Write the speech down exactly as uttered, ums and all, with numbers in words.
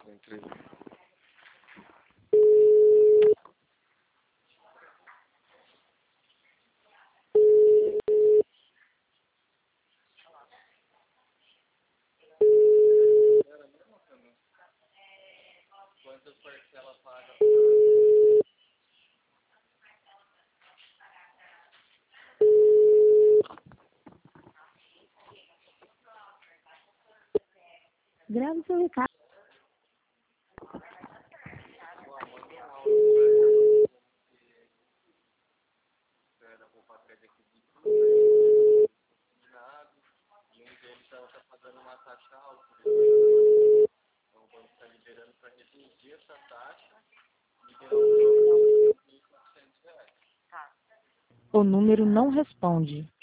Entre... Quantas parcelas paga? Grave seu recado. Da poupa crédito aqui de nada, e um deles ela está pagando uma taxa alta. Então o banco está liberando para reduzir essa taxa e liberar um mil e quatrocentos reais. O número não responde.